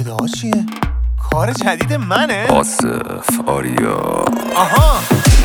صدا چیه؟ کار جدید منه؟ آصف آریا. آها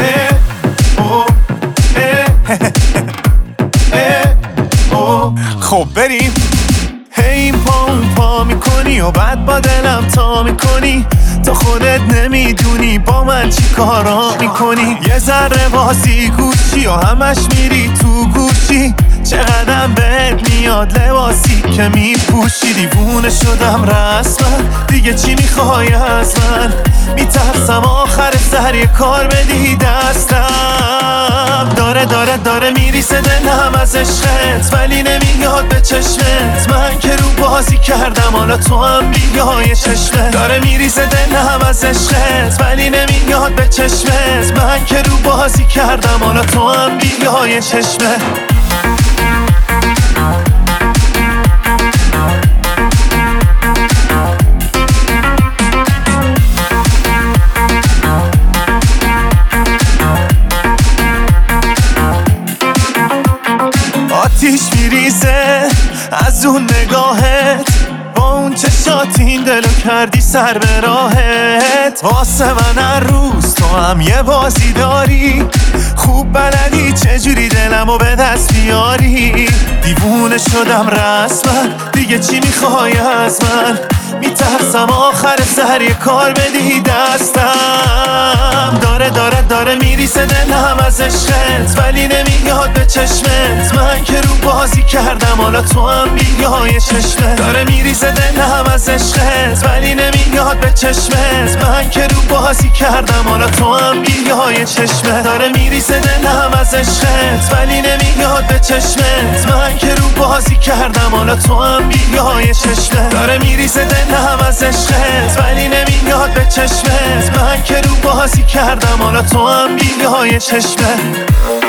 خب بریم. این پا میکنی و بعد با دلم تا میکنی، تو خودت نمیدونی با من چی کارا میکنی. یه ذره بازی گوشی و همش میری تو گوشی، چقدرم بهت میاد لباسی که میپوشی. دیوونه شدم رسما، دیگه چی میخوای از من؟ میترسم آخر سر یه کار بدی دستم. داره میریسه دلم از عشقت، ولی نمیاد به چشمت. من که رو بازی کردم، حالا تو هم بیای چشمت. داره میریسه دلم از عشقت، ولی نمیاد به چشمت. من که رو بازی کردم، حالا تو هم بیای چشمت. آتیش میریزه از اون نگاهت، با اون چشات این دلو کردی سر به راهت. واسه من هر روز تو هم یه بازی داری، خوب بلدی چجوری دلمو به دست بیاری. دیوونه شدم رسما، دیگه چی میخوای از من؟ میترسم آخر سر یه کار بدی دستم. داره میریسه دلم از عشقت، ولی نمیاد به چشمت. من که رو بازی کردم، حالا تو هم بیای چشمت. داره میریسه دلم از عشقت، ولی نمیاد به چشمت. من که رو بازی کردم، حالا تو هم بیای چشمت. داره میریسه دلم از عشقت، ولی نمیاد به چشمت. من که رو بازی کردم، حالا تو هم بیای چشمت. داره میریسه دلم از عشقت، ولی نمیاد به چشمت. من که رو بازی کردم، حالا تو هم بیای چشمت.